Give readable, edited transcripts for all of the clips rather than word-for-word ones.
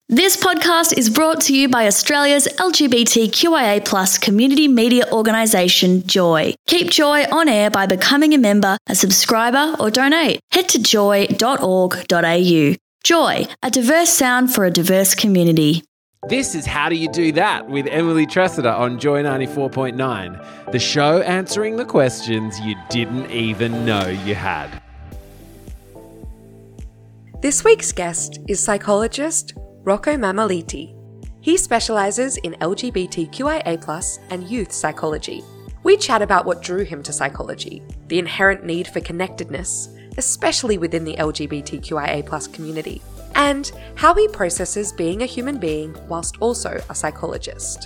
This podcast is brought to you by Australia's LGBTQIA+ community media organisation, Joy. Keep Joy on air by becoming a member, a subscriber or donate. Head to joy.org.au. Joy, a diverse sound for a diverse community. This is How Do You Do That with Emily Tressida on Joy 94.9, the show answering the questions you didn't even know you had. This week's guest is psychologist Rocco Mammoliti. He specialises in LGBTQIA+ and youth psychology. We chat about what drew him to psychology, the inherent need for connectedness, especially within the LGBTQIA+ community, and how he processes being a human being whilst also a psychologist.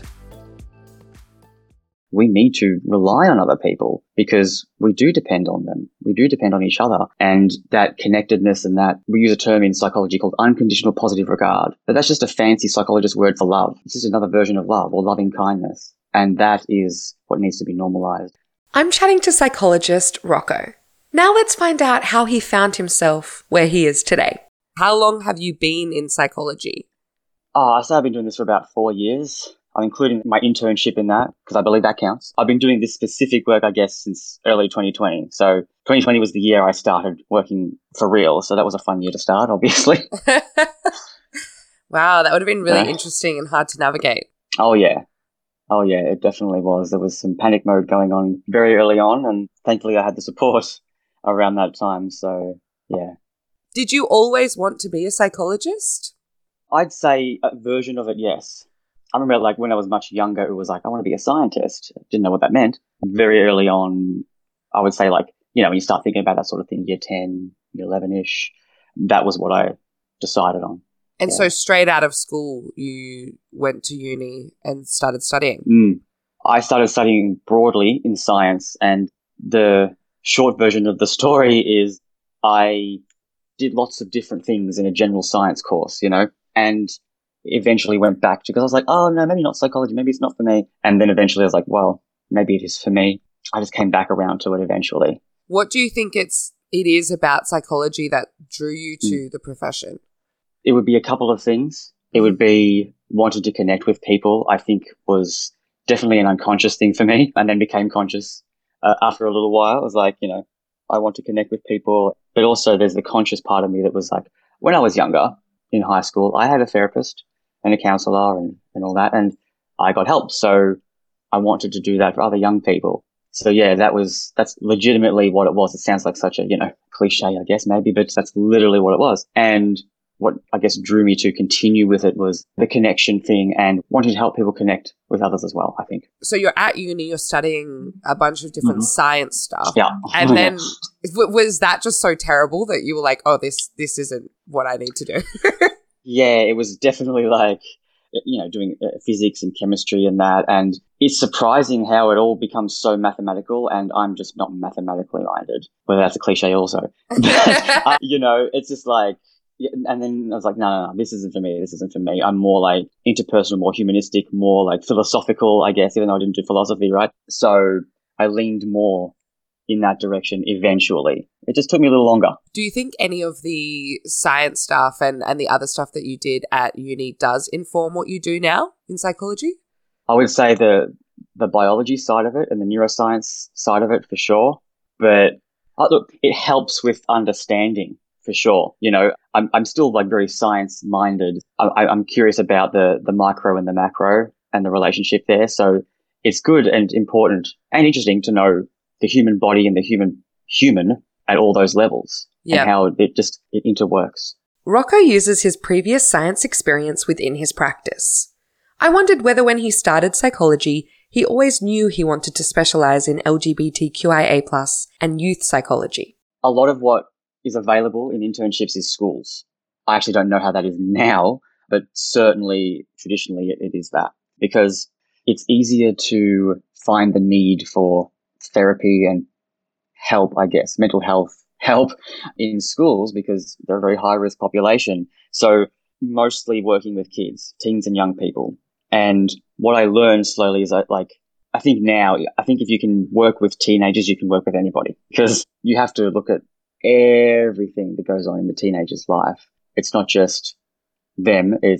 We need to rely on other people because we do depend on them. We do depend on each other. And that connectedness and that, we use a term in psychology called unconditional positive regard. But that's just a fancy psychologist word for love. It's just another version of love or loving kindness. And that is what needs to be normalized. I'm chatting to psychologist Rocco. Now let's find out how he found himself where he is today. How long have you been in psychology? I've been doing this for about 4 years. I'm including my internship in that because I believe that counts. I've been doing this specific work, I guess, since early 2020. So 2020 was the year I started working for real. So that was a fun year to start, obviously. Wow, that would have been really interesting and hard to navigate. Oh, yeah, it definitely was. There was some panic mode going on very early on, and thankfully I had the support around that time. So, yeah. Did you always want to be a psychologist? I'd say a version of it, yes. I remember when I was much younger, it was I want to be a scientist. Didn't know what that meant. Very early on, I would say when you start thinking about that sort of thing, year 10, year 11-ish, that was what I decided on. And so straight out of school, you went to uni and started studying? I started studying broadly in science, and the short version of the story is I did lots of different things in a general science course, and eventually went back to, because I was like, oh no, maybe not psychology, maybe it's not for me. And then eventually I was like, well, maybe it is for me. I just came back around to it eventually. What do you think it is about psychology that drew you to the profession? It would be a couple of things. It would be wanting to connect with people, I think was definitely an unconscious thing for me, and then became conscious after a little while. It was I want to connect with people. But also there's the conscious part of me that was when I was younger in high school, I had a therapist and a counsellor and all that, and I got help. So I wanted to do that for other young people. So yeah, that's legitimately what it was. It sounds like such a, cliche, I guess, maybe, but that's literally what it was. And what I guess drew me to continue with it was the connection thing and wanting to help people connect with others as well, I think. So you're at uni, you're studying a bunch of different science stuff. Yeah. And then was that just so terrible that you were like, oh, this isn't what I need to do? Yeah, it was definitely doing physics and chemistry and that. And it's surprising how it all becomes so mathematical, and I'm just not mathematically minded, whether that's a cliche also. But, it's just and then I was like, no, this isn't for me. I'm more interpersonal, more humanistic, more philosophical, I guess, even though I didn't do philosophy, right? So I leaned more in that direction eventually. It just took me a little longer. Do you think any of the science stuff and the other stuff that you did at uni does inform what you do now in psychology? I would say the biology side of it and the neuroscience side of it for sure. But look, it helps with understanding for sure. I'm still very science minded. I'm curious about the micro and the macro and the relationship there. So it's good and important and interesting to know the human body and the human at all those levels and how it interworks. Rocco uses his previous science experience within his practice. I wondered whether when he started psychology, he always knew he wanted to specialize in LGBTQIA+ and youth psychology. A lot of what is available in internships is schools. I actually don't know how that is now, but certainly traditionally it is that, because it's easier to find the need for therapy and help, I guess, mental health help in schools because they're a very high-risk population. So mostly working with kids, teens and young people. And what I learned slowly is I think if you can work with teenagers, you can work with anybody, because you have to look at everything that goes on in the teenager's life. It's not just them, it's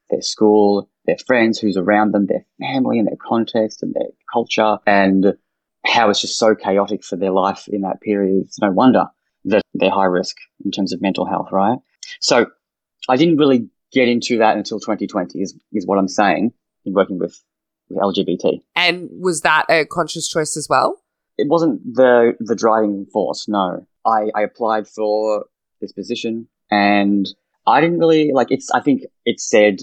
their school, their friends, who's around them, their family and their context and their culture, and how it's just so chaotic for their life in that period. It's no wonder that they're high risk in terms of mental health, right? So I didn't really get into that until 2020 is what I'm saying in working with LGBT. And was that a conscious choice as well? It wasn't the driving force, no. I applied for this position and I didn't really I think it said,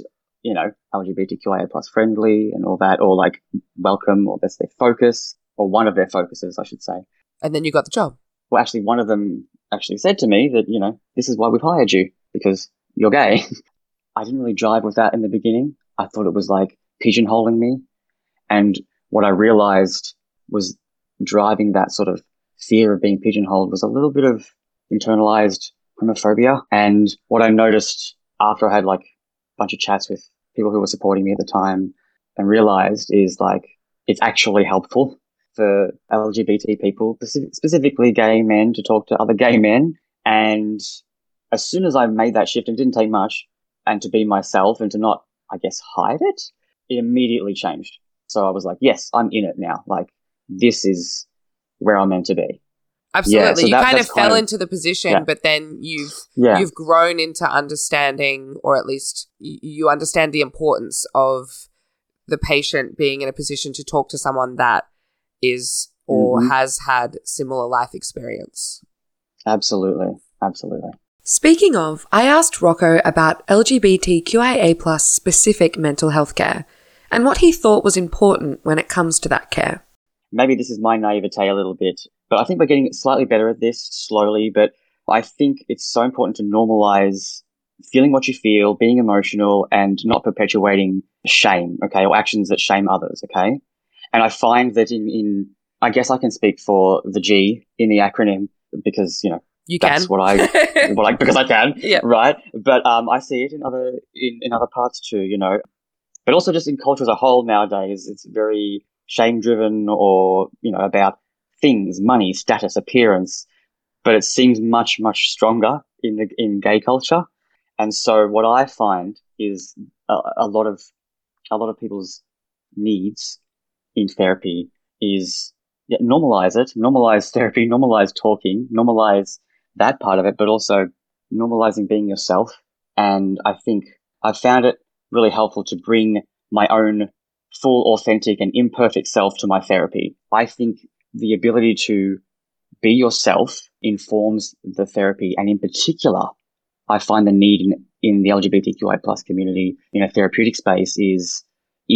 LGBTQIA plus friendly and all that, or like welcome, or that's their focus, or one of their focuses, I should say. And then you got the job. Well, actually, one of them actually said to me that, this is why we've hired you, because you're gay. I didn't really drive with that in the beginning. I thought it was like pigeonholing me. And what I realized was driving that sort of fear of being pigeonholed was a little bit of internalized homophobia. And what I noticed after I had like a bunch of chats with people who were supporting me at the time and realized is like it's actually helpful for LGBT people, specifically gay men, to talk to other gay men. And as soon as I made that shift, and it didn't take much, and to be myself and to not, I guess, hide it, it immediately changed. So I was like, yes, I'm in it now. Like, this is where I'm meant to be. Absolutely. Yeah, so you kind of fell into the position, but then you've grown into understanding, or at least you understand the importance of the patient being in a position to talk to someone that is or has had similar life experience. Absolutely. Absolutely. Speaking of, I asked Rocco about LGBTQIA plus specific mental health care and what he thought was important when it comes to that care. Maybe this is my naivete a little bit, but I think we're getting slightly better at this slowly. But I think it's so important to normalize feeling what you feel, being emotional, and not perpetuating shame, okay, or actions that shame others, okay? And I find that I guess I can speak for the G in the acronym because, you that's can. Because I can, yeah. Right? But I see it in other parts too, But also just in culture as a whole nowadays, it's very shame-driven or, about things, money, status, appearance. But it seems much, much stronger in gay culture. And so what I find is a lot of people's needs in therapy is normalize it, normalize therapy, normalize talking, normalize that part of it, but also normalizing being yourself. And I think I've found it really helpful to bring my own full, authentic and imperfect self to my therapy. I think the ability to be yourself informs the therapy. And in particular, I find the need in the LGBTQI plus community in a therapeutic space is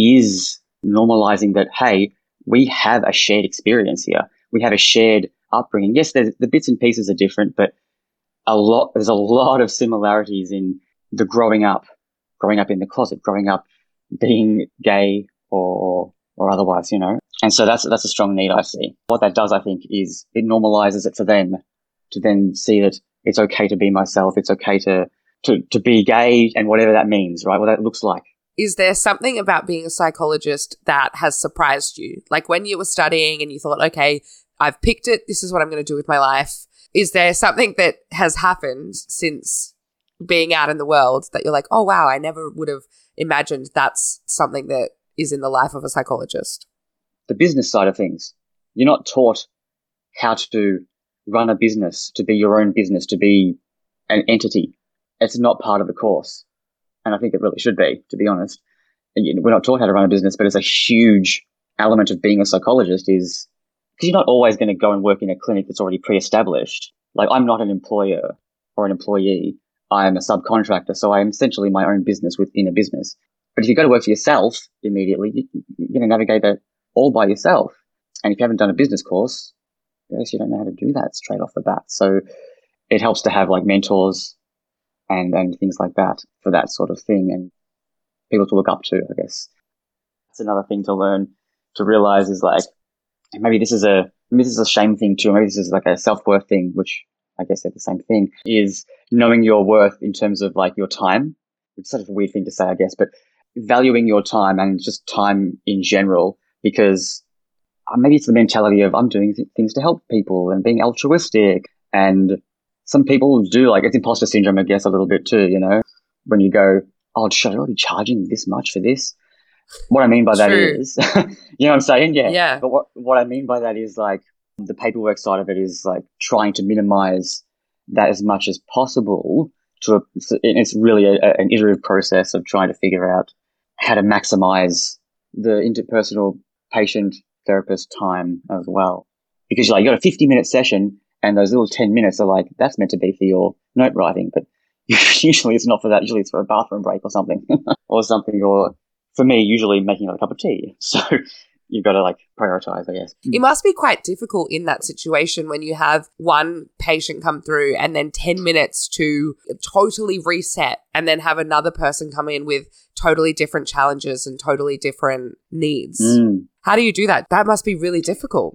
normalizing that, hey, we have a shared experience here. We have a shared upbringing. Yes, the bits and pieces are different, but there's a lot of similarities in the growing up in the closet, growing up being gay or otherwise, And so that's a strong need I see. What that does, I think, is it normalizes it for them to then see that it's okay to be myself. It's okay to be gay and whatever that means, right? What that looks like. Is there something about being a psychologist that has surprised you? Like when you were studying and you thought, okay, I've picked it. This is what I'm going to do with my life. Is there something that has happened since being out in the world that you're like, oh, wow, I never would have imagined that's something that is in the life of a psychologist? The business side of things. You're not taught how to run a business, to be your own business, to be an entity. It's not part of the course. And I think it really should be, to be honest. We're not taught how to run a business, but it's a huge element of being a psychologist is because you're not always going to go and work in a clinic that's already pre-established. Like I'm not an employer or an employee. I'm a subcontractor. So I am essentially my own business within a business. But if you go to work for yourself immediately, you're going to navigate that all by yourself. And if you haven't done a business course, I guess you don't know how to do that straight off the bat. So it helps to have like mentors and things like that for that sort of thing and people to look up to, I guess. That's another thing to learn, to realize is like, maybe this is a shame thing too. Maybe this is like a self-worth thing, which I guess they're the same thing, is knowing your worth in terms of like your time. It's sort of a weird thing to say, I guess, but valuing your time and just time in general, because maybe it's the mentality of I'm doing things to help people and being altruistic. And some people do, like, it's imposter syndrome, I guess, a little bit too, when you go oh, should I really be charging this much for this? What I mean by that True. is, you know what I'm saying? Yeah. Yeah. But what I mean by that is like the paperwork side of it is like trying to minimize that as much as possible. It's really an iterative process of trying to figure out how to maximize the interpersonal patient therapist time as well. Because you got a 50-minute session and those little 10 minutes are like, that's meant to be for your note writing, but usually it's not for that. Usually it's for a bathroom break or something or for me, usually making a cup of tea. So you've got to like prioritize, I guess. It must be quite difficult in that situation when you have one patient come through and then 10 minutes to totally reset and then have another person come in with totally different challenges and totally different needs. How do you do that? That must be really difficult.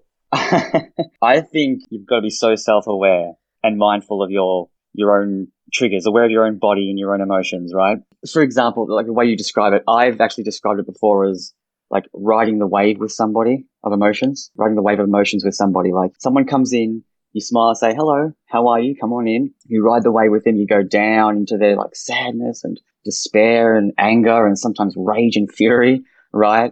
I think you've got to be so self-aware and mindful of your own triggers, aware of your own body and your own emotions, right? For example, like the way you describe it, I've actually described it before as like riding the wave with somebody of emotions, riding the wave of emotions with somebody. Like someone comes in, you smile, say, hello, how are you? Come on in. You ride the wave with them. You go down into their like sadness and despair and anger and sometimes rage and fury, right?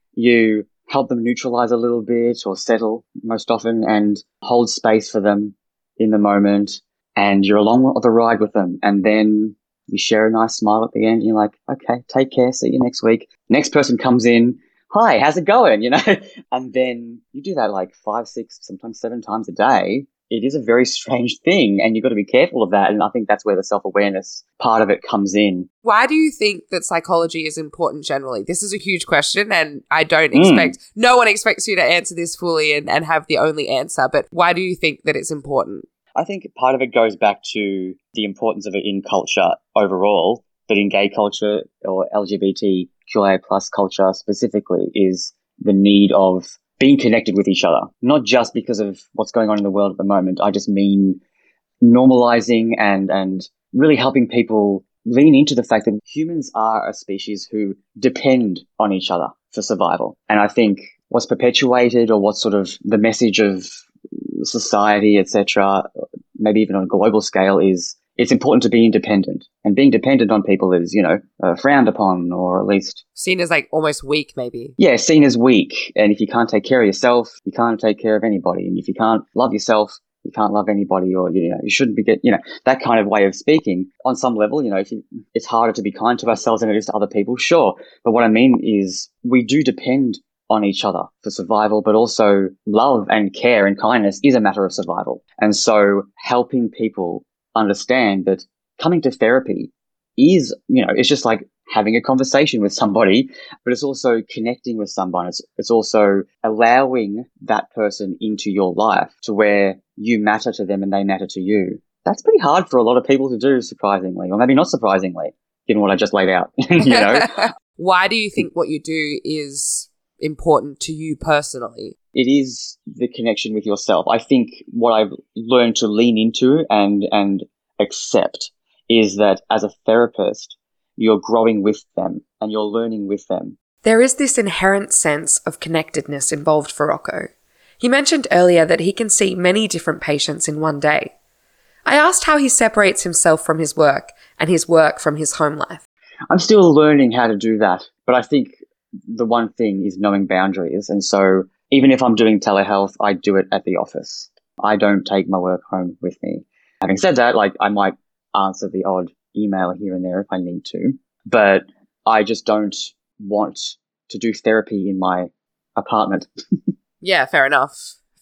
You help them neutralize a little bit or settle most often and hold space for them in the moment. And you're along the ride with them. And then you share a nice smile at the end. And you're like, okay, take care. See you next week. Next person comes in. Hi, how's it going? And then you do that like 5, 6, sometimes 7 times a day. It is a very strange thing and you've got to be careful of that. And I think that's where the self-awareness part of it comes in. Why do you think that psychology is important generally? This is a huge question and I don't expect, no one expects you to answer this fully and have the only answer, but why do you think that it's important? I think part of it goes back to the importance of it in culture overall, but in gay culture or LGBTQIA plus culture specifically is the need of being connected with each other, not just because of what's going on in the world at the moment. I just mean normalizing and really helping people lean into the fact that humans are a species who depend on each other for survival. And I think what's perpetuated or what's sort of the message of society, etc., maybe even on a global scale, is it's important to be independent. And being dependent on people is, frowned upon or at least seen as like almost weak, maybe. Yeah, seen as weak. And if you can't take care of yourself, you can't take care of anybody. And if you can't love yourself, you can't love anybody, or, you shouldn't be that kind of way of speaking. On some level, it's harder to be kind to ourselves than it is to other people, sure. But what I mean is we do depend on each other for survival, but also love and care and kindness is a matter of survival. And so helping people understand that coming to therapy is, it's just like having a conversation with somebody, but it's also connecting with someone. It's also allowing that person into your life to where you matter to them and they matter to you. That's pretty hard for a lot of people to do, surprisingly, or maybe not surprisingly, given what I just laid out. Why do you think what you do is important to you personally? It is the connection with yourself. I think what I've learned to lean into and accept is that as a therapist, you're growing with them and you're learning with them. There is this inherent sense of connectedness involved for Rocco. He mentioned earlier that he can see many different patients in one day. I asked how he separates himself from his work and his work from his home life. I'm still learning how to do that, but I think the one thing is knowing boundaries. And so even if I'm doing telehealth, I do it at the office. I don't take my work home with me. Having said that, I might answer the odd email here and there if I need to, but I just don't want to do therapy in my apartment. Yeah, fair enough.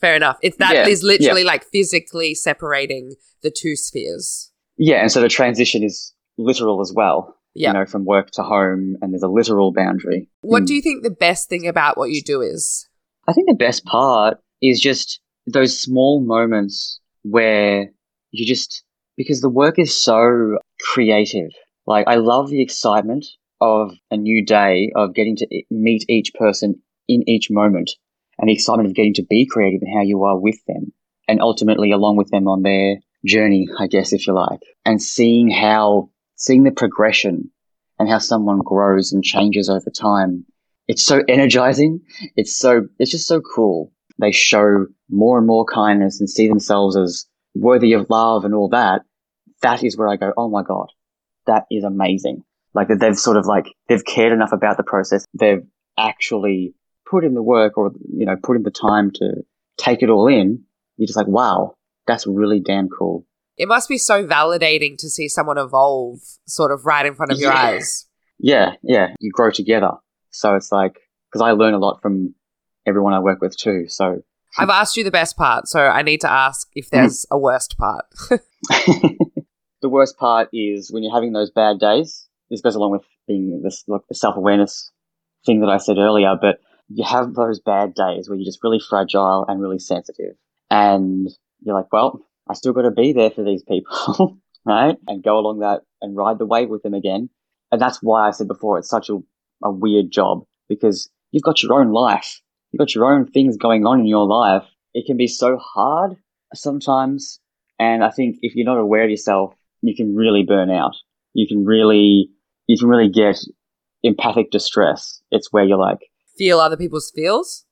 Is literally like physically separating the two spheres. Yeah, and so the transition is literal as well. Yeah. From work to home, and there's a literal boundary. What do you think the best thing about what you do is? I think the best part is just those small moments where you just, because the work is so creative. Like, I love the excitement of a new day, of getting to meet each person in each moment, and the excitement of getting to be creative and how you are with them, and ultimately along with them on their journey, I guess, if you like, and seeing the progression and how someone grows and changes over time. It's so energizing. It's just so cool. They show more and more kindness and see themselves as worthy of love and all that. That is where I go, oh my God, that is amazing. Like that they've sort of like, they've cared enough about the process. They've actually put in the work or, put in the time to take it all in. You're just like, wow, that's really damn cool. It must be so validating to see someone evolve sort of right in front of your eyes. Yeah. You grow together. So it's like, because I learn a lot from everyone I work with too. So I've asked you the best part, so I need to ask if there's a worst part. The worst part is when you're having those bad days. This goes along with being this, like the self-awareness thing that I said earlier, but you have those bad days where you're just really fragile and really sensitive. And you're like, well, I still got to be there for these people, right? And go along that and ride the wave with them again. And that's why I said before, it's such a weird job, because you've got your own life. You've got your own things going on in your life. It can be so hard sometimes. And I think if you're not aware of yourself, you can really burn out. You can really get empathic distress. It's where you're like, feel other people's feels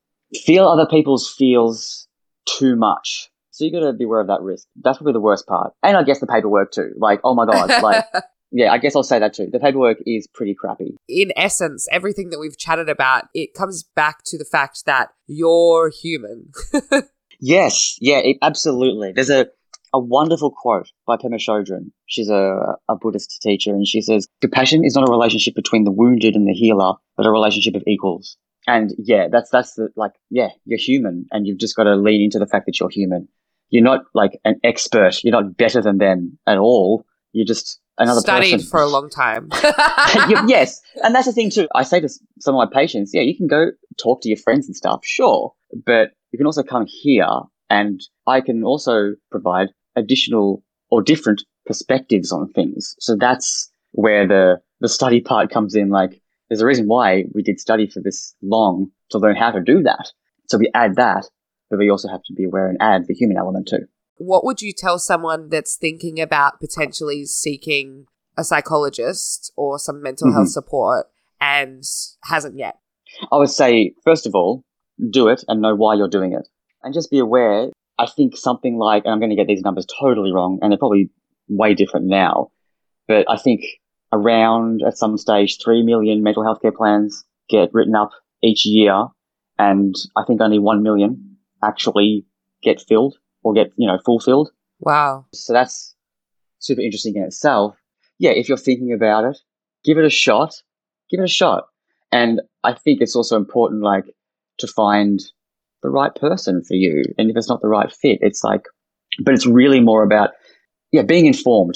too much. So you got to be aware of that risk. That's probably the worst part. And I guess the paperwork too. Like, oh my God. Like, yeah, I guess I'll say that too. The paperwork is pretty crappy. In essence, everything that we've chatted about, it comes back to the fact that you're human. Yes. Yeah, absolutely. There's a wonderful quote by Pema Chodron. She's a Buddhist teacher, and she says, compassion is not a relationship between the wounded and the healer, but a relationship of equals. And yeah, that's the, like, yeah, you're human, and you've just got to lean into the fact that you're human. You're not like an expert. You're not better than them at all. You're just another Studied person. for a long time. Yes. And that's the thing too. I say to some of my patients, yeah, you can go talk to your friends and stuff, sure. But you can also come here, and I can also provide additional or different perspectives on things. So that's where the study part comes in. Like, there's a reason why we did study for this long, to learn how to do that. So we add that, but we also have to be aware and add the human element too. What would you tell someone that's thinking about potentially seeking a psychologist or some mental health support and hasn't yet? I would say, first of all, do it and know why you're doing it. And just be aware. I think something like, and I'm going to get these numbers totally wrong, and they're probably way different now, but I think around, at some stage, 3 million mental health care plans get written up each year, and I think only 1 million actually get filled or get, fulfilled. Wow. So that's super interesting in itself. Yeah, if you're thinking about it, give it a shot. And I think it's also important, like, to find the right person for you. And if it's not the right fit, it's like, but it's really more about, being informed.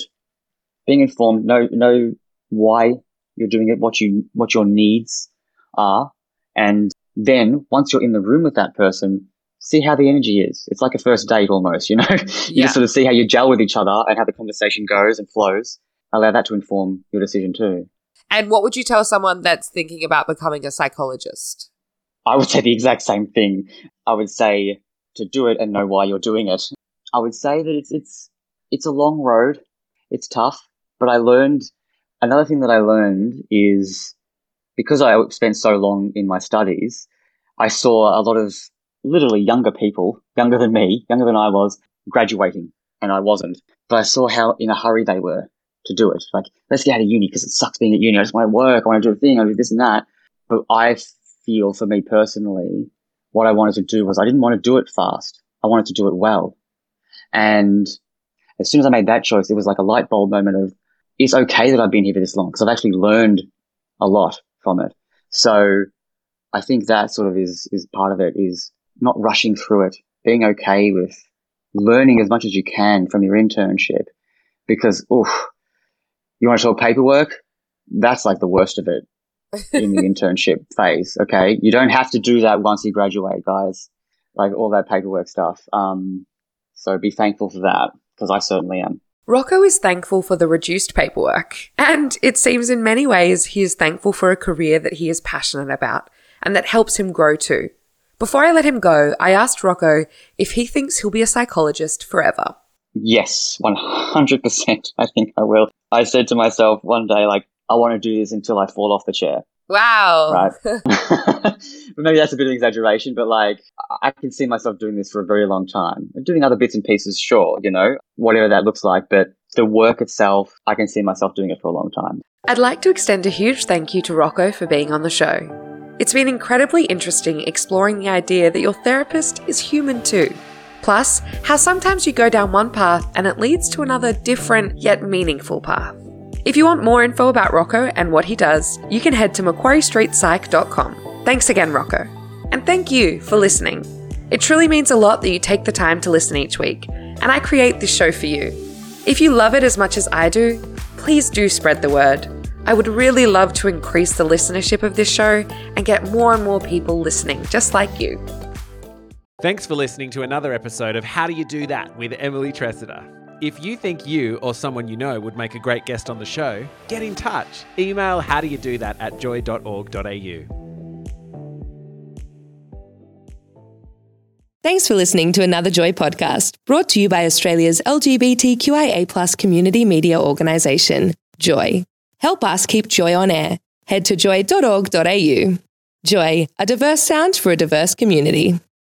Know why you're doing it, what your needs are. And then once you're in the room with that person, see how the energy is. It's like a first date almost, You just sort of see how you gel with each other and how the conversation goes and flows. Allow that to inform your decision too. And what would you tell someone that's thinking about becoming a psychologist? I would say the exact same thing. I would say to do it and know why you're doing it. I would say that it's a long road. It's tough. But another thing that I learned is, because I spent so long in my studies, I saw a lot of literally younger people, younger than me, younger than I was, graduating, and I wasn't. But I saw how in a hurry they were to do it. Like, let's get out of uni because it sucks being at uni. I just want to work. I want to do a thing. I want to do this and that. But I feel, for me personally, what I wanted to do was, I didn't want to do it fast. I wanted to do it well. And as soon as I made that choice, it was like a light bulb moment of, it's okay that I've been here for this long, because I've actually learned a lot from it. So I think that sort of is part of it, is not rushing through it, being okay with learning as much as you can from your internship. Because, you want to talk paperwork? That's like the worst of it in the internship phase, okay? You don't have to do that once you graduate, guys, like all that paperwork stuff. So be thankful for that, because I certainly am. Rocco is thankful for the reduced paperwork, and it seems in many ways he is thankful for a career that he is passionate about and that helps him grow too. Before I let him go, I asked Rocco if he thinks he'll be a psychologist forever. Yes, 100%. I think I will. I said to myself one day, like, I want to do this until I fall off the chair. Wow. Right. But maybe that's a bit of an exaggeration, but like, I can see myself doing this for a very long time. Doing other bits and pieces, sure, whatever that looks like. But the work itself, I can see myself doing it for a long time. I'd like to extend a huge thank you to Rocco for being on the show. It's been incredibly interesting exploring the idea that your therapist is human too. Plus, how sometimes you go down one path and it leads to another different yet meaningful path. If you want more info about Rocco and what he does, you can head to macquariestreetpsych.com. Thanks again, Rocco. And thank you for listening. It truly means a lot that you take the time to listen each week, and I create this show for you. If you love it as much as I do, please do spread the word. I would really love to increase the listenership of this show and get more and more people listening just like you. Thanks for listening to another episode of How Do You Do That with Emily Tressida. If you think you or someone you know would make a great guest on the show, get in touch. Email howdoyoudothat@joy.org.au. Thanks for listening to another Joy podcast, brought to you by Australia's LGBTQIA+ community media organisation, Joy. Help us keep Joy on air. Head to joy.org.au. Joy, a diverse sound for a diverse community.